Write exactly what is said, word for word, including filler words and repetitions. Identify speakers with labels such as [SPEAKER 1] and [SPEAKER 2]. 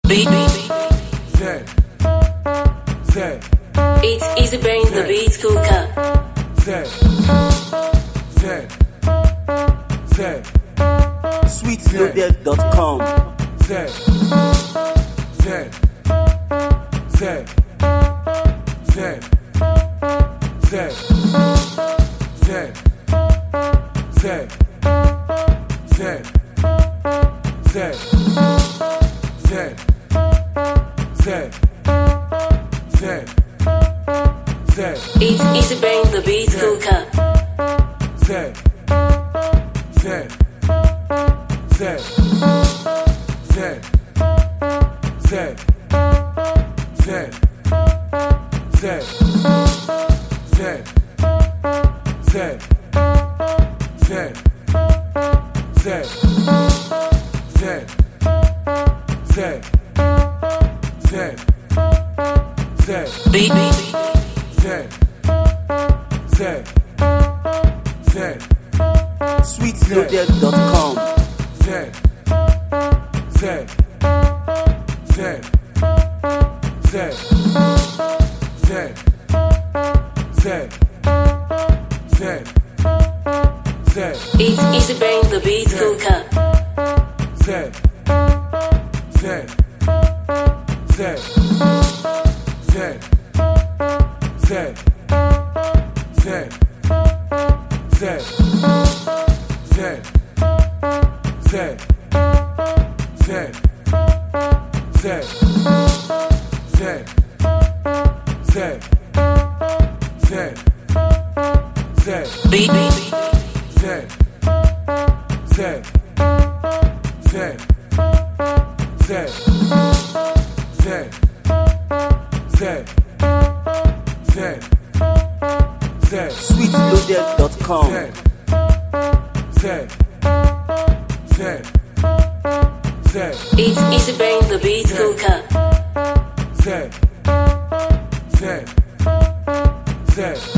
[SPEAKER 1] Beat, beat,
[SPEAKER 2] Z, Z,
[SPEAKER 1] it's easy bring the beats cool cut.
[SPEAKER 2] Z, Z, Z,
[SPEAKER 3] sweet loaded dot com.
[SPEAKER 2] Z, Z, Z, Z, Z, Z, Z, Z, Z, Z, Z, Z, Z,
[SPEAKER 1] It's easy bring the beats cool cut.
[SPEAKER 2] Z, Z, Z, Z, Z, Z, Z, Z, Z, Z, Z, Z, Z, Z, Z,
[SPEAKER 1] Beat, beat,
[SPEAKER 2] Z, Z, Z,
[SPEAKER 3] sweet loaded dot com.
[SPEAKER 2] Z, Z, Z, Z, Z, Z, Z, Z,
[SPEAKER 1] it's easy bring the beats cool cut.
[SPEAKER 2] Z, Z, Z, Z, Z, Z, Z, Z, Z, Z, Z, Z, Z, Z, Z,
[SPEAKER 1] Beat, beat,
[SPEAKER 2] Z, Z, Z, Z, Z, Z, Z, Z,
[SPEAKER 3] sweet loaded dot com.
[SPEAKER 2] Z, Z, Z,
[SPEAKER 1] it's easy bring the beats cool cut.
[SPEAKER 2] Z, Z, Z,